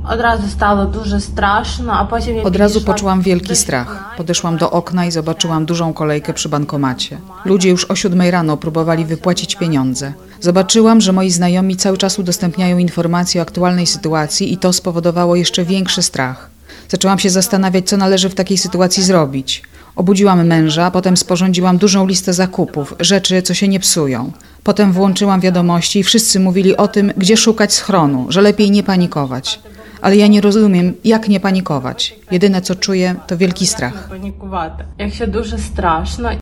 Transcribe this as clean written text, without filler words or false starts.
Od razu poczułam wielki strach. Podeszłam do okna i zobaczyłam dużą kolejkę przy bankomacie. Ludzie już o 7 rano próbowali wypłacić pieniądze. Zobaczyłam, że moi znajomi cały czas udostępniają informacje o aktualnej sytuacji i to spowodowało jeszcze większy strach. Zaczęłam się zastanawiać, co należy w takiej sytuacji zrobić. Obudziłam męża, potem sporządziłam dużą listę zakupów, rzeczy, co się nie psują. Potem włączyłam wiadomości i wszyscy mówili o tym, gdzie szukać schronu, że lepiej nie panikować. Ale ja nie rozumiem, jak nie panikować. Jedyne, co czuję, to wielki strach. Jak się дуже страшно.